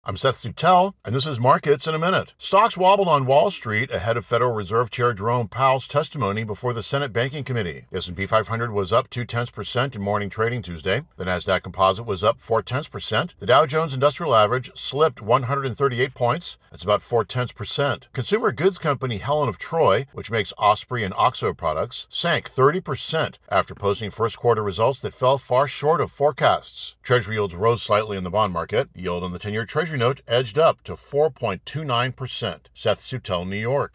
I'm Seth Sutel, and this is Markets in a Minute. Stocks wobbled on Wall Street ahead of Federal Reserve Chair Jerome Powell's testimony before the Senate Banking Committee. The S&P 500 was up 0.2% in morning trading Tuesday. The Nasdaq Composite was up 0.4%. The Dow Jones Industrial Average slipped 138 points. That's about 0.4%. Consumer goods company Helen of Troy, which makes Osprey and OXO products, sank 30% after posting first quarter results that fell far short of forecasts. Treasury yields rose slightly in the bond market. The yield on the 10-year Treasury note edged up to 4.29%. Seth Sutel, New York.